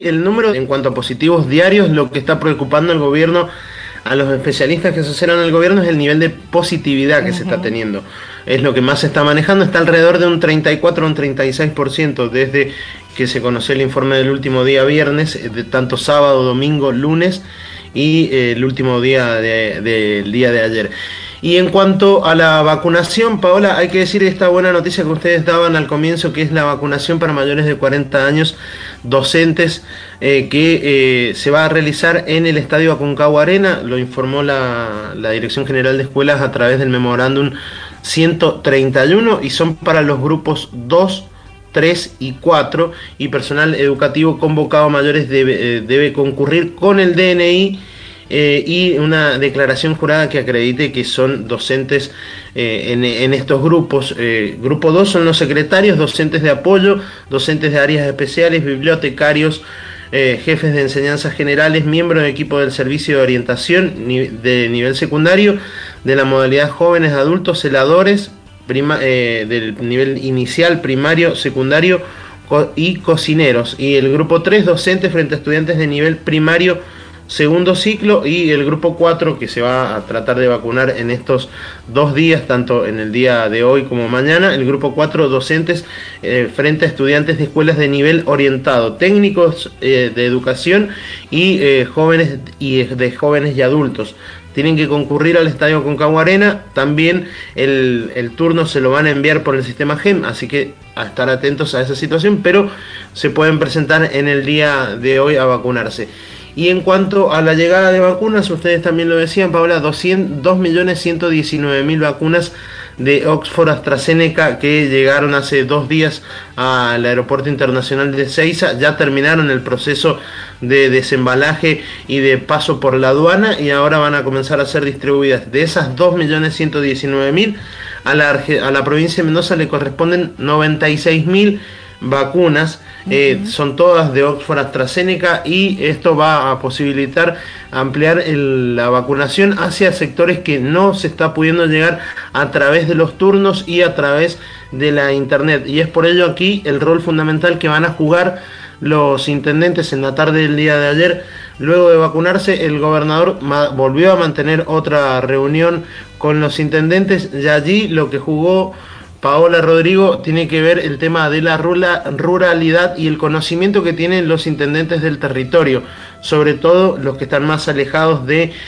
El número en cuanto a positivos diarios, lo que está preocupando al gobierno, a los especialistas que asesoran al gobierno, es el nivel de positividad que se está teniendo. Es lo que más se está manejando, está alrededor de un 34 o un 36% desde que se conoció el informe del último día viernes, de tanto sábado, domingo, lunes y el último día del día de ayer. Y en cuanto a la vacunación, Paola, hay que decir esta buena noticia que ustedes daban al comienzo, que es la vacunación para mayores de 40 años, docentes, que se va a realizar en el Estadio Aconcagua Arena, lo informó la Dirección General de Escuelas a través del memorándum 131, y son para los grupos 2, 3 y 4, y personal educativo convocado mayores debe concurrir con el DNI y una declaración jurada que acredite que son docentes en estos grupos. Grupo 2 son los secretarios, docentes de apoyo, docentes de áreas especiales, bibliotecarios, jefes de enseñanzas generales, miembros de equipo del servicio de orientación de nivel secundario, de la modalidad jóvenes, adultos, celadores, del nivel inicial, primario, secundario y cocineros. Y el grupo 3, docentes frente a estudiantes de nivel primario, segundo ciclo, y el grupo 4 que se va a tratar de vacunar en estos 2 días, tanto en el día de hoy como mañana. El grupo 4, docentes frente a estudiantes de escuelas de nivel orientado, técnicos de educación y jóvenes y adultos. Tienen que concurrir al Estadio Aconcagua Arena. También el turno se lo van a enviar por el sistema GEM, así que a estar atentos a esa situación, pero se pueden presentar en el día de hoy a vacunarse. Y en cuanto a la llegada de vacunas, ustedes también lo decían, Paola, 2.119.000 vacunas de Oxford AstraZeneca que llegaron hace 2 días al Aeropuerto Internacional de Ezeiza. Ya terminaron el proceso de desembalaje y de paso por la aduana, y ahora van a comenzar a ser distribuidas. De esas 2.119.000, a la provincia de Mendoza le corresponden 96.000 vacunas. Son todas de Oxford AstraZeneca, y esto va a posibilitar ampliar la vacunación hacia sectores que no se está pudiendo llegar a través de los turnos y a través de la internet, y es por ello aquí el rol fundamental que van a jugar los intendentes. En la tarde del día de ayer, luego de vacunarse, el gobernador volvió a mantener otra reunión con los intendentes, y allí lo que jugó Paola, Rodrigo, tiene que ver el tema de la ruralidad y el conocimiento que tienen los intendentes del territorio, sobre todo los que están más alejados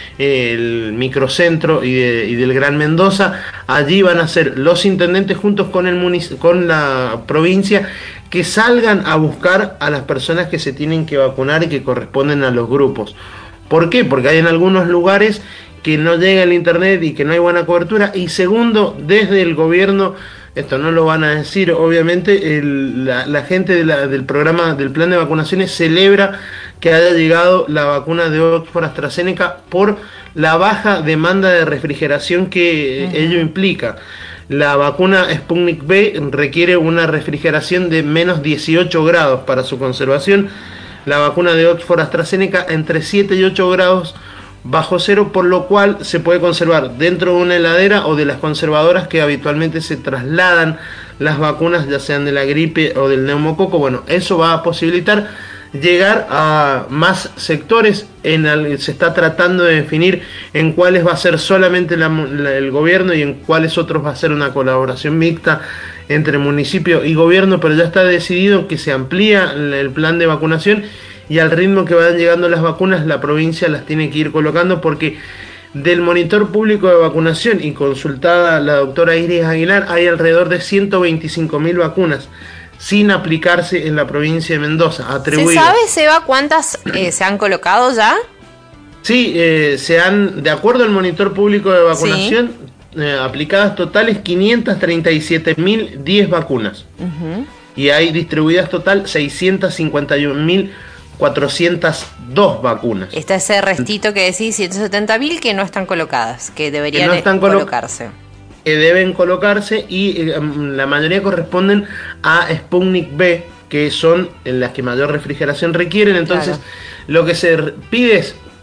del microcentro y del Gran Mendoza. Allí van a ser los intendentes juntos con la provincia, que salgan a buscar a las personas que se tienen que vacunar y que corresponden a los grupos. ¿Por qué? Porque hay en algunos lugares que no llega el internet y que no hay buena cobertura. Y segundo, desde el gobierno, esto no lo van a decir, obviamente, la gente del programa, del plan de vacunaciones, celebra que haya llegado la vacuna de Oxford AstraZeneca por la baja demanda de refrigeración que ello implica. La vacuna Sputnik V requiere una refrigeración de menos 18 grados para su conservación. La vacuna de Oxford AstraZeneca entre 7 y 8 grados bajo cero, por lo cual se puede conservar dentro de una heladera o de las conservadoras que habitualmente se trasladan las vacunas, ya sean de la gripe o del neumococo. Bueno, eso va a posibilitar llegar a más sectores. Se está tratando de definir en cuáles va a ser solamente el gobierno y en cuáles otros va a ser una colaboración mixta entre municipio y gobierno, pero ya está decidido que se amplía el plan de vacunación, y al ritmo que van llegando las vacunas, la provincia las tiene que ir colocando, porque del monitor público de vacunación, y consultada la doctora Iris Aguilar, hay alrededor de 125.000 vacunas sin aplicarse en la provincia de Mendoza, atribuidas. ¿Se sabe, Seba, cuántas se han colocado ya? Sí, de acuerdo al monitor público de vacunación, sí, aplicadas totales 537.010 vacunas. Y hay distribuidas total 651.402 vacunas. Está ese restito que decís, 170.000 que no están colocadas, que deberían colocarse. Que deben colocarse, y la mayoría corresponden a Sputnik V, que son en las que mayor refrigeración requieren. Entonces, claro, lo que se pide es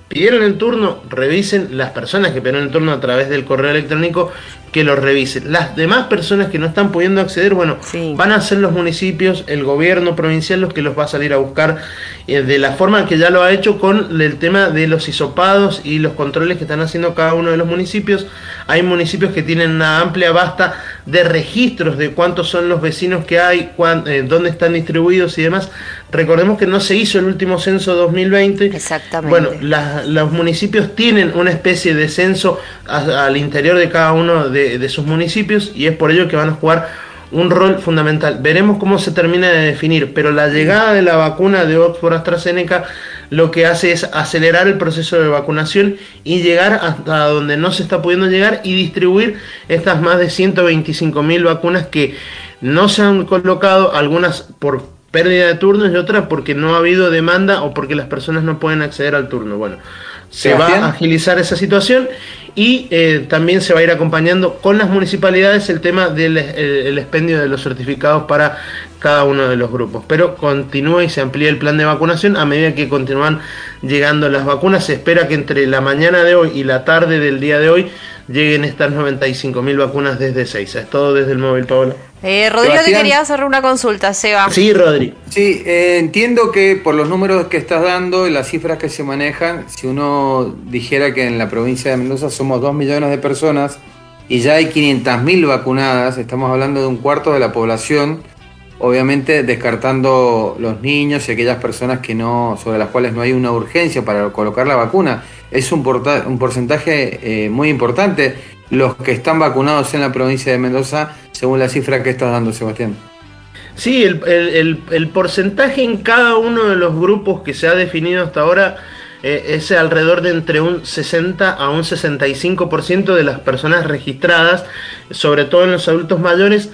pidieron el turno, revisen, las personas que pidieron el turno a través del correo electrónico, que lo revisen. Las demás personas que no están pudiendo acceder, bueno, sí, van a ser los municipios, el gobierno provincial los que los va a salir a buscar de la forma que ya lo ha hecho con el tema de los hisopados y los controles que están haciendo cada uno de los municipios. Hay municipios que tienen una amplia basta de registros de cuántos son los vecinos que hay, dónde están distribuidos y demás. Recordemos que no se hizo el último censo 2020. Exactamente. Bueno, los municipios tienen una especie de censo al interior de cada uno de sus municipios, y es por ello que van a jugar un rol fundamental. Veremos cómo se termina de definir, pero la llegada de la vacuna de Oxford AstraZeneca lo que hace es acelerar el proceso de vacunación y llegar hasta donde no se está pudiendo llegar y distribuir estas más de 125.000 vacunas que no se han colocado, algunas por pérdida de turnos y otras porque no ha habido demanda o porque las personas no pueden acceder al turno. Bueno, se va a agilizar esa situación y también se va a ir acompañando con las municipalidades el tema del el expendio de los certificados para cada uno de los grupos. Pero continúa y se amplía el plan de vacunación a medida que continúan llegando las vacunas. Se espera que entre la mañana de hoy y la tarde del día de hoy lleguen estas 95.000 vacunas desde Ezeiza. Es todo desde el móvil, Paola. Rodrigo, Sebastián, te quería hacer una consulta, Seba. Sí, Rodri. Sí, entiendo que por los números que estás dando y las cifras que se manejan, si uno dijera que en la provincia de Mendoza somos 2 millones de personas y ya hay 500.000 vacunadas, estamos hablando de un cuarto de la población, obviamente descartando los niños y aquellas personas que no, sobre las cuales no hay una urgencia para colocar la vacuna. Es un porcentaje muy importante los que están vacunados en la provincia de Mendoza, según la cifra que estás dando, Sebastián. Sí, el porcentaje en cada uno de los grupos que se ha definido hasta ahora es alrededor de entre un 60 a un 65% de las personas registradas, sobre todo en los adultos mayores,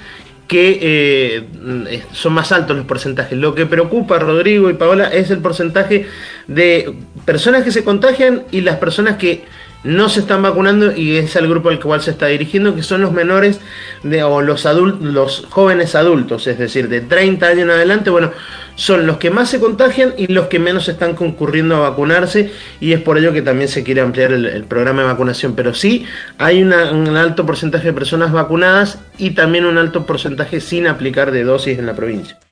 que son más altos los porcentajes. Lo que preocupa, Rodrigo y Paola, es el porcentaje de personas que se contagian y las personas que no se están vacunando, y es el grupo al cual se está dirigiendo, que son los menores o los jóvenes adultos, es decir, de 30 años en adelante. Bueno, son los que más se contagian y los que menos están concurriendo a vacunarse, y es por ello que también se quiere ampliar el programa de vacunación. Pero sí hay un alto porcentaje de personas vacunadas y también un alto porcentaje sin aplicar de dosis en la provincia.